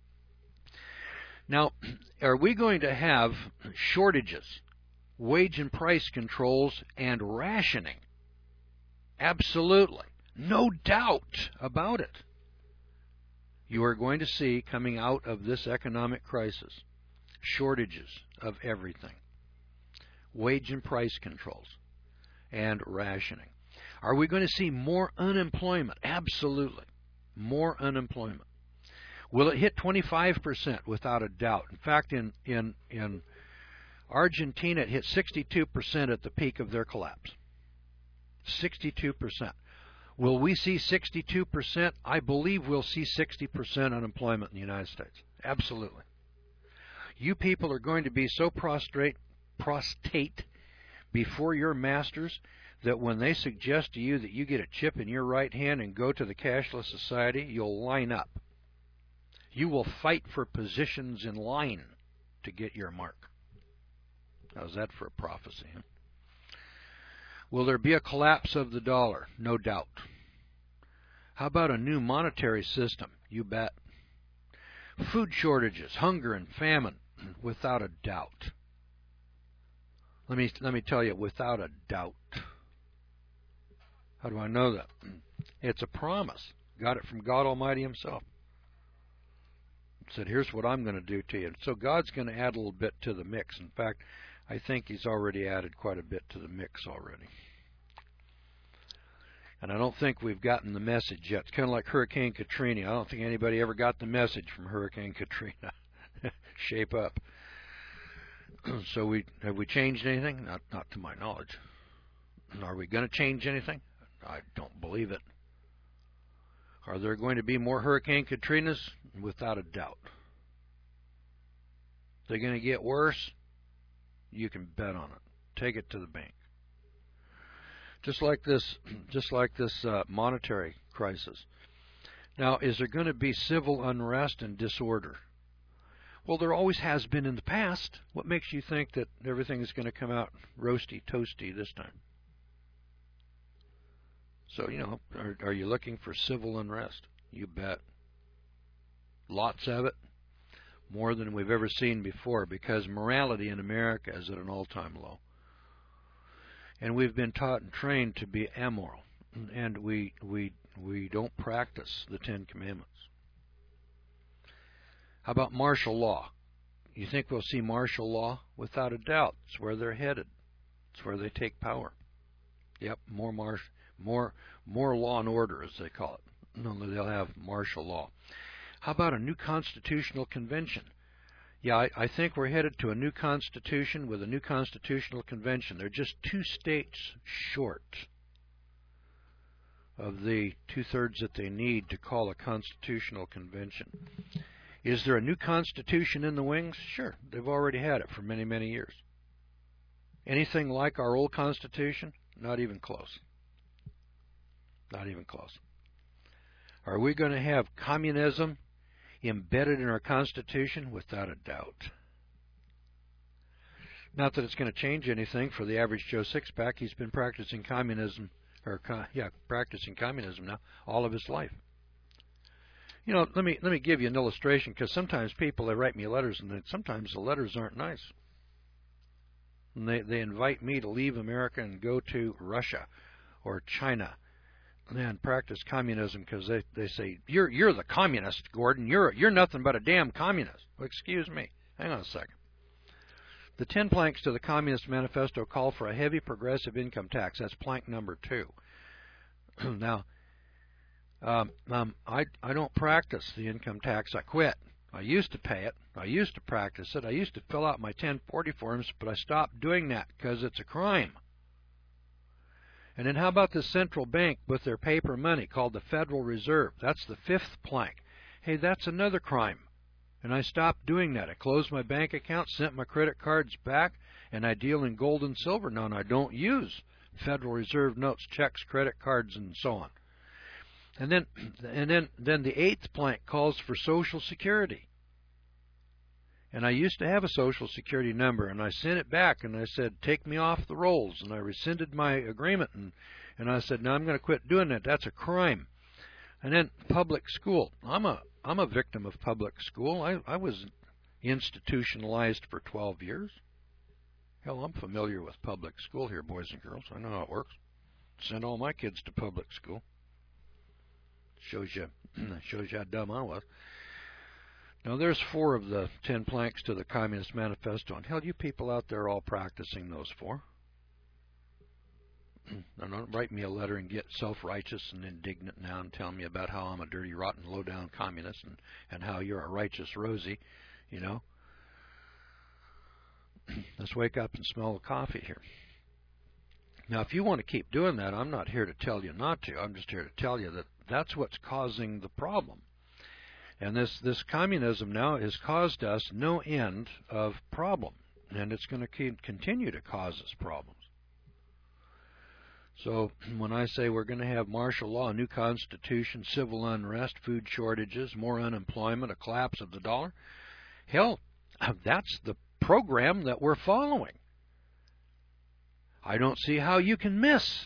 Now, are we going to have shortages, wage and price controls, and rationing? Absolutely. No doubt about it. You are going to see, coming out of this economic crisis, shortages of everything, wage and price controls, and rationing. Are we going to see more unemployment? Absolutely. More unemployment. Will it hit twenty-five percent? Without a doubt. In fact, in, in, in Argentina, it hit sixty-two percent at the peak of their collapse. sixty-two percent. Will we see sixty-two percent? I believe we'll see sixty percent unemployment in the United States. Absolutely. You people are going to be so prostrate, prostrate before your masters that when they suggest to you that you get a chip in your right hand and go to the cashless society, you'll line up. You will fight for positions in line to get your mark. How's that for a prophecy? Huh? Will there be a collapse of the dollar? No doubt. How about a new monetary system? You bet. Food shortages, hunger and famine? Without a doubt. Let me, let me tell you, without a doubt. How do I know that? It's a promise. Got it from God Almighty Himself. Said, here's what I'm going to do to you. So God's going to add a little bit to the mix. In fact, I think He's already added quite a bit to the mix already. And I don't think we've gotten the message yet. It's kind of like Hurricane Katrina. I don't think anybody ever got the message from Hurricane Katrina. Shape up. So we have we changed anything? Not, not to my knowledge. Are we going to change anything? I don't believe it. Are there going to be more Hurricane Katrinas? Without a doubt. They're going to get worse? You can bet on it. Take it to the bank. Just like this, just like this uh, monetary crisis. Now, is there going to be civil unrest and disorder? Well, there always has been in the past. What makes you think that everything is going to come out roasty toasty this time? So, you know, are, are you looking for civil unrest? You bet. Lots of it. More than we've ever seen before, because morality in America is at an all-time low. And we've been taught and trained to be amoral. And we, we, we don't practice the Ten Commandments. How about martial law? You think we'll see martial law? Without a doubt. It's where they're headed. It's where they take power. Yep, more mar more more law and order, as they call it. No, they'll have martial law. How about a new constitutional convention? Yeah, I, I think we're headed to a new constitution with a new constitutional convention. They're just two states short of the two-thirds that they need to call a constitutional convention. Is there a new constitution in the wings? Sure, they've already had it for many, many years. Anything like our old constitution? Not even close. Not even close. Are we going to have communism embedded in our Constitution? Without a doubt. Not that it's going to change anything for the average Joe Sixpack. He's been practicing communism, or yeah, practicing communism now all of his life. You know, let me let me give you an illustration, because sometimes people, they write me letters, and they, sometimes the letters aren't nice. And they they invite me to leave America and go to Russia or China and practice communism, because they they say you're you're the communist, Gordon. You're you're nothing but a damn communist. Well, excuse me. Hang on a second. The ten planks to the Communist Manifesto call for a heavy progressive income tax. That's plank number two. Now, um, um, I I don't practice the income tax. I quit. I used to pay it. I used to practice it. I used to fill out my ten forty forms, but I stopped doing that because it's a crime. And then how about the central bank with their paper money called the Federal Reserve? That's the fifth plank. Hey, that's another crime. And I stopped doing that. I closed my bank account, sent my credit cards back, and I deal in gold and silver now, and I don't use Federal Reserve notes, checks, credit cards, and so on. And then, and then, then the eighth plank calls for Social Security. And I used to have a Social Security number, and I sent it back, and I said, take me off the rolls, and I rescinded my agreement, and, and I said, no, I'm going to quit doing that. That's a crime. And then public school. I'm a I'm a victim of public school. I, I was institutionalized for twelve years. Hell, I'm familiar with public school here, boys and girls. I know how it works. Send all my kids to public school. Shows you, shows you how dumb I was. Now, there's four of the ten planks to the Communist Manifesto, and hell, you people out there are all practicing those four. Now, don't write me a letter and get self-righteous and indignant now and tell me about how I'm a dirty, rotten, low-down communist and, and how you're a righteous Rosie, you know. Let's wake up and smell the coffee here. Now, if you want to keep doing that, I'm not here to tell you not to. I'm just here to tell you that that's what's causing the problem. And this, this communism now has caused us no end of problem, and it's going to continue to cause us problems. So when I say we're going to have martial law, a new constitution, civil unrest, food shortages, more unemployment, a collapse of the dollar, hell, that's the program that we're following. I don't see how you can miss.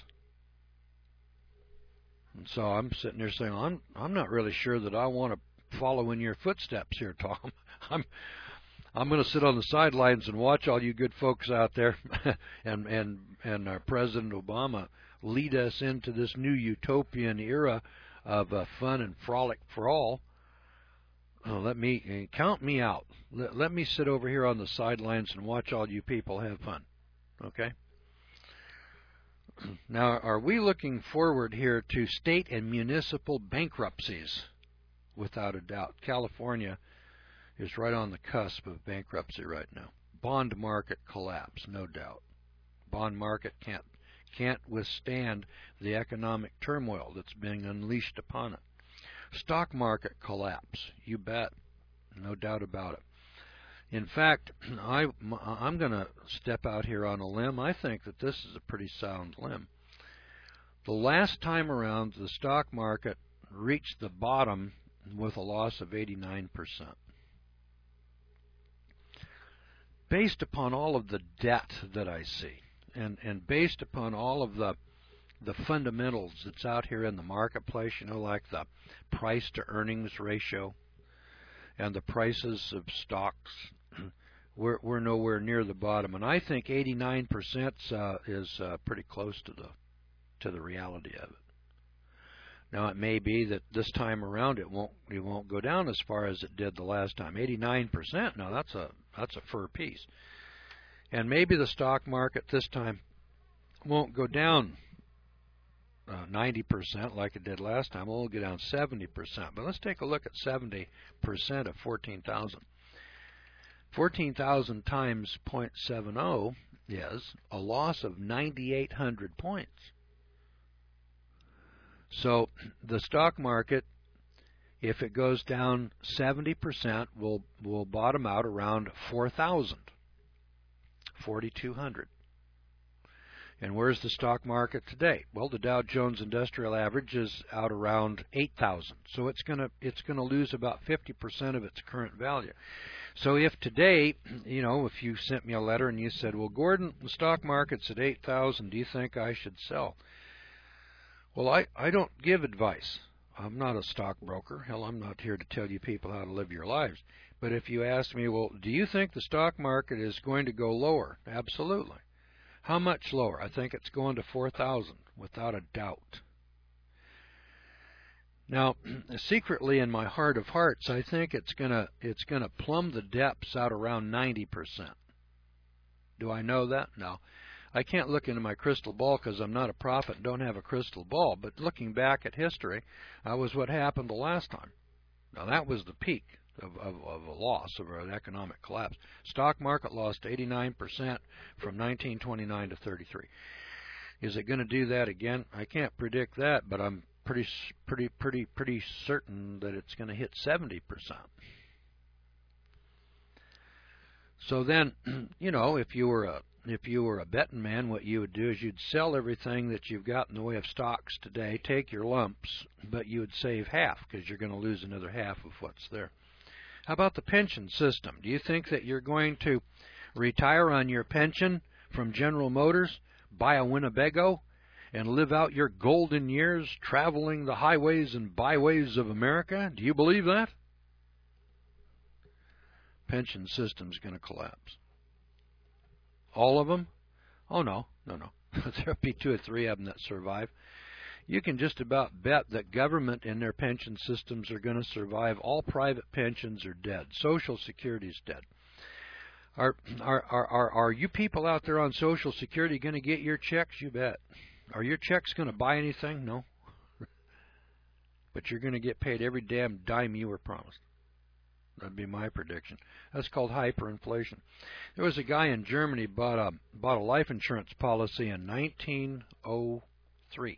And so I'm sitting there saying, I'm I'm not really sure that I want to follow in your footsteps here, Tom. I'm I'm going to sit on the sidelines and watch all you good folks out there, and and and our President Obama lead us into this new utopian era of uh, fun and frolic for all. Oh, let me count me out. Let, let me sit over here on the sidelines and watch all you people have fun. Okay? Now, are we looking forward here to state and municipal bankruptcies? Without a doubt. California is right on the cusp of bankruptcy right now. Bond market collapse, no doubt. Bond market can't can't withstand the economic turmoil that's being unleashed upon it. Stock market collapse, you bet, no doubt about it. In fact, I, I'm going to step out here on a limb. I think that this is a pretty sound limb. The last time around, the stock market reached the bottom with a loss of eighty-nine percent. Based upon all of the debt that I see, and, and based upon all of the the fundamentals that's out here in the marketplace, you know, like the price to earnings ratio and the prices of stocks, we're, we're nowhere near the bottom. And I think eighty-nine percent uh, is uh, pretty close to the to the reality of it. Now, it may be that this time around it won't it won't go down as far as it did the last time. eighty-nine percent. Now that's a that's a fur piece. And maybe the stock market this time won't go down uh, ninety percent like it did last time. It'll go down seventy percent. But let's take a look at seventy percent of fourteen thousand. fourteen thousand times zero point seven zero is a loss of nine thousand eight hundred points. So the stock market, if it goes down seventy percent, will will bottom out around four thousand, forty-two hundred. And where's the stock market today? Well, the Dow Jones Industrial Average is out around eight thousand. So it's going to it's going to lose about fifty percent of its current value. So if today, you know, if you sent me a letter and you said, well, Gordon, the stock market's at eight thousand, do you think I should sell? Well, I, I don't give advice. I'm not a stockbroker. Hell, I'm not here to tell you people how to live your lives. But if you ask me, well, do you think the stock market is going to go lower? Absolutely. How much lower? I think it's going to four thousand, without a doubt. Now, secretly in my heart of hearts, I think it's gonna it's gonna plumb the depths out around ninety percent. Do I know that? No. I can't look into my crystal ball because I'm not a prophet and don't have a crystal ball. But looking back at history, that was what happened the last time. Now that was the peak of, of, of a loss, of an economic collapse. Stock market lost eighty-nine percent from nineteen twenty-nine to thirty-three. Is it going to do that again? I can't predict that, but I'm pretty, pretty, pretty, pretty certain that it's going to hit seventy percent. So then, you know, if you were a if you were a betting man, what you would do is you'd sell everything that you've got in the way of stocks today, take your lumps, but you would save half because you're going to lose another half of what's there. How about the pension system? Do you think that you're going to retire on your pension from General Motors, buy a Winnebago, and live out your golden years traveling the highways and byways of America? Do you believe that? Pension system's going to collapse. All of them? Oh, no, no, no. There'll be two or three of them that survive. You can just about bet that government and their pension systems are going to survive. All private pensions are dead. Social Security's dead. Are, are, are, are, are you people out there on Social Security going to get your checks? You bet. Are your checks going to buy anything? No. But you're going to get paid every damn dime you were promised. That'd be my prediction. That's called hyperinflation. There was a guy in Germany bought a bought a life insurance policy in nineteen oh three,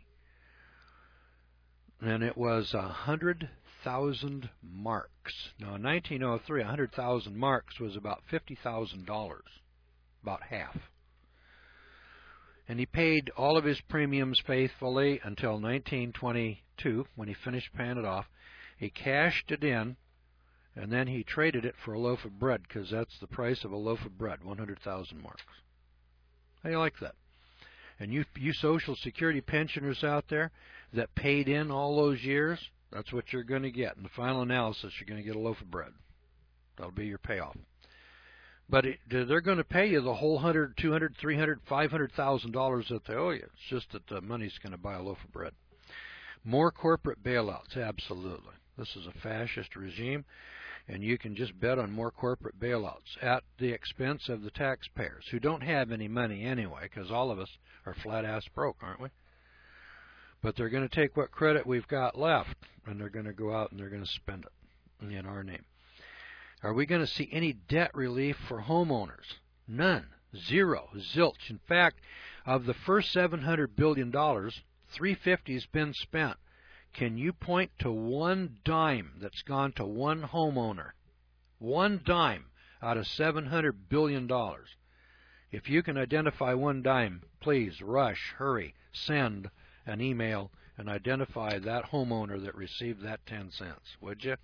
and it was a hundred thousand marks. Now, in nineteen oh three, a hundred thousand marks was about fifty thousand dollars, about half. And he paid all of his premiums faithfully until nineteen twenty-two, when he finished paying it off. He cashed it in. And then he traded it for a loaf of bread, because that's the price of a loaf of bread, one hundred thousand marks. How do you like that? And you, you Social Security pensioners out there that paid in all those years, that's what you're going to get. In the final analysis, you're going to get a loaf of bread. That'll be your payoff. But it, they're going to pay you the whole one hundred, two hundred, three hundred, five hundred thousand dollars that they owe you. It's just that the money's going to buy a loaf of bread. More corporate bailouts, absolutely. This is a fascist regime. And you can just bet on more corporate bailouts at the expense of the taxpayers, who don't have any money anyway, because all of us are flat-ass broke, aren't we? But they're going to take what credit we've got left, and they're going to go out and they're going to spend it in our name. Are we going to see any debt relief for homeowners? None. Zero. Zilch. In fact, of the first seven hundred billion dollars, three hundred fifty has been spent. Can you point to one dime that's gone to one homeowner? One dime out of seven hundred billion dollars. If you can identify one dime, please rush, hurry, send an email and identify that homeowner that received that ten cents, would you?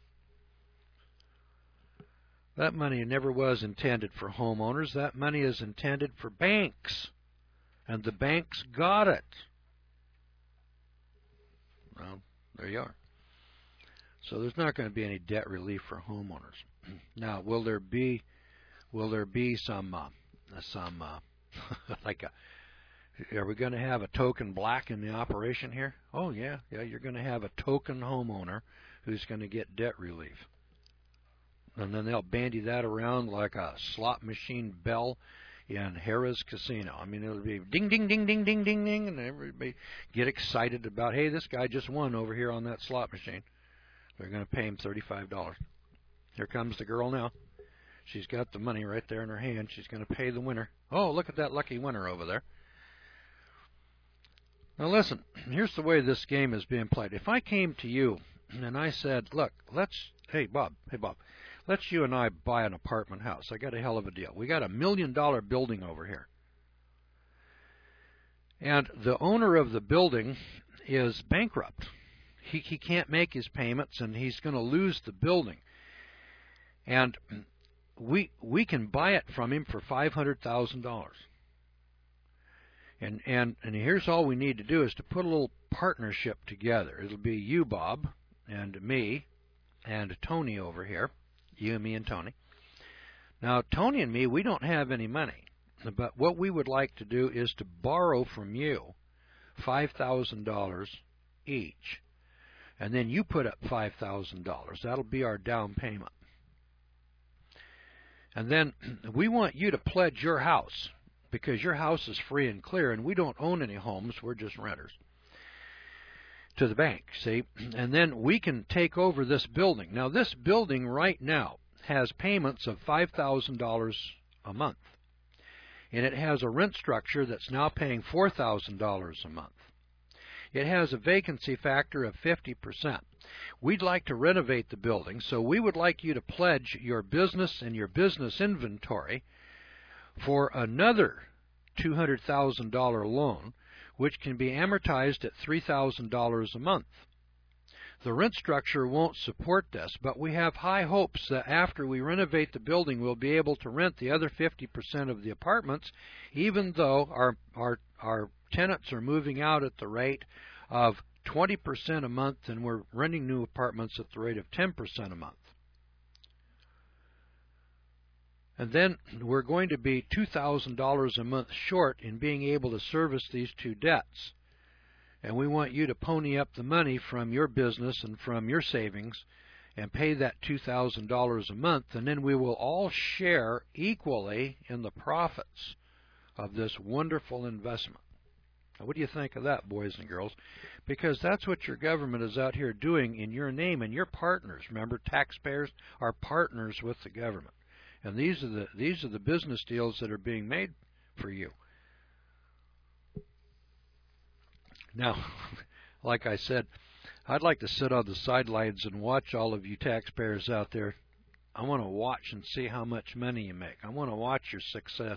That money never was intended for homeowners. That money is intended for banks. And the banks got it. Well, there you are. So there's not going to be any debt relief for homeowners. Now, will there be, will there be some, uh, some, uh, like a, are we going to have a token black in the operation here? Oh yeah, yeah. You're going to have a token homeowner who's going to get debt relief, and then they'll bandy that around like a slot machine bell in Harrah's Casino. I mean, it'll be ding, ding, ding, ding, ding, ding, ding, and everybody get excited about, hey, this guy just won over here on that slot machine. They're going to pay him thirty-five dollars. Here comes the girl now. She's got the money right there in her hand. She's going to pay the winner. Oh, look at that lucky winner over there. Now listen, here's the way this game is being played. If I came to you and I said, look, let's, hey, Bob, hey, Bob, let's you and I buy an apartment house. I got a hell of a deal. We got a million dollar building over here. And the owner of the building is bankrupt. He, he can't make his payments, and he's going to lose the building. And we we can buy it from him for five hundred thousand dollars. And, and, and here's all we need to do is to put a little partnership together. It'll be you, Bob, and me, and Tony over here. You and me and Tony. Now, Tony and me, we don't have any money. But what we would like to do is to borrow from you five thousand dollars each. And then you put up five thousand dollars. That'll be our down payment. And then we want you to pledge your house, because your house is free and clear, and we don't own any homes. We're just renters, to the bank, see? And then we can take over this building. Now, this building right now has payments of five thousand dollars a month. And it has a rent structure that's now paying four thousand dollars a month. It has a vacancy factor of fifty percent. We'd like to renovate the building, so we would like you to pledge your business and your business inventory for another two hundred thousand dollars loan, which can be amortized at three thousand dollars a month. The rent structure won't support this, but we have high hopes that after we renovate the building, we'll be able to rent the other fifty percent of the apartments, even though our, our, our tenants are moving out at the rate of twenty percent a month, and we're renting new apartments at the rate of ten percent a month. And then we're going to be two thousand dollars a month short in being able to service these two debts. And we want you to pony up the money from your business and from your savings and pay that two thousand dollars a month, and then we will all share equally in the profits of this wonderful investment. Now, what do you think of that, boys and girls? Because that's what your government is out here doing in your name, and your partners. Remember, taxpayers are partners with the government. And these are the these are the business deals that are being made for you. Now, like I said, I'd like to sit on the sidelines and watch all of you taxpayers out there. I want to watch and see how much money you make. I want to watch your success.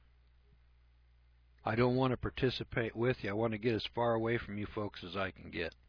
I don't want to participate with you. I want to get as far away from you folks as I can get.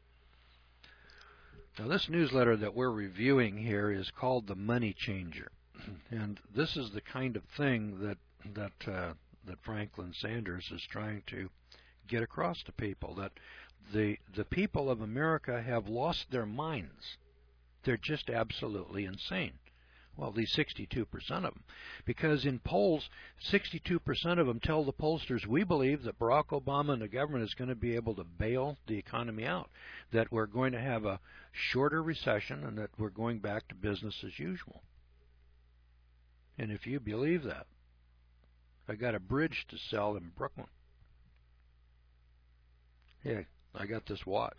Now, this newsletter that we're reviewing here is called The Money Changer. And this is the kind of thing that that uh, that Franklin Sanders is trying to get across to people, that the the people of America have lost their minds. They're just absolutely insane. Well, these sixty-two percent of them, because in polls, sixty-two percent of them tell the pollsters, we believe that Barack Obama and the government is going to be able to bail the economy out, that we're going to have a shorter recession, and that we're going back to business as usual. And if you believe that, I got a bridge to sell in Brooklyn. Yeah, I got this watch.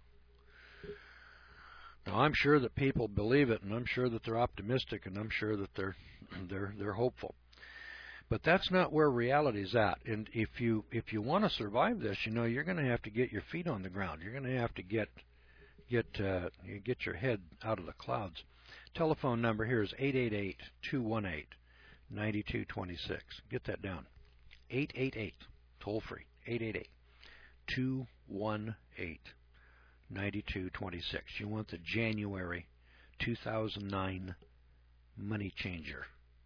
Now, I'm sure that people believe it, and I'm sure that they're optimistic, and I'm sure that they're they're they're hopeful. But that's not where reality's at. And if you if you want to survive this, you know, you're going to have to get your feet on the ground. You're going to have to get get uh, you get your head out of the clouds. Telephone number here is eight eight eight, two one eight, nine two two six. Get that down. eight eight eight, toll free. eight eight eight, two one eight, nine two two six. You want the January two thousand nine Money Changer.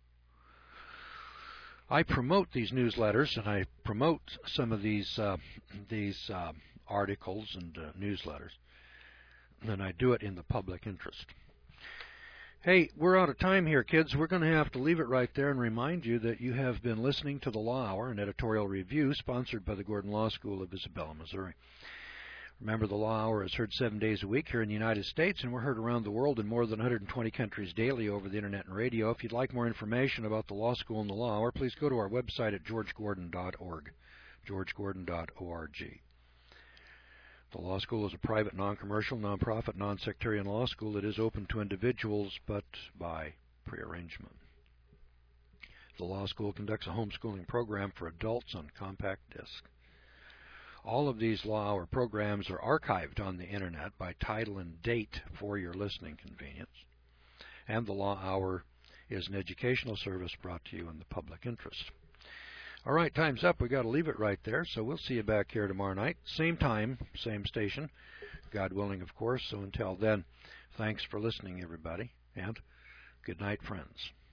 I promote these newsletters, and I promote some of these uh, these uh, articles and uh, newsletters, and I do it in the public interest. Hey, we're out of time here, kids. We're going to have to leave it right there and remind you that you have been listening to the Law Hour, an editorial review sponsored by the Gordon Law School of Isabella, Missouri. Remember, the Law Hour is heard seven days a week here in the United States, and we're heard around the world in more than one hundred twenty countries daily over the Internet and radio. If you'd like more information about the Law School and the Law Hour, please go to our website at george gordon dot org, george gordon dot org. The Law School is a private, non-commercial, non-profit, non-sectarian law school that is open to individuals, but by prearrangement. The Law School conducts a homeschooling program for adults on compact disc. All of these Law Hour programs are archived on the Internet by title and date for your listening convenience. And the Law Hour is an educational service brought to you in the public interest. All right, time's up. We got to leave it right there. So we'll see you back here tomorrow night, same time, same station, God willing, of course. So until then, thanks for listening, everybody, and good night, friends.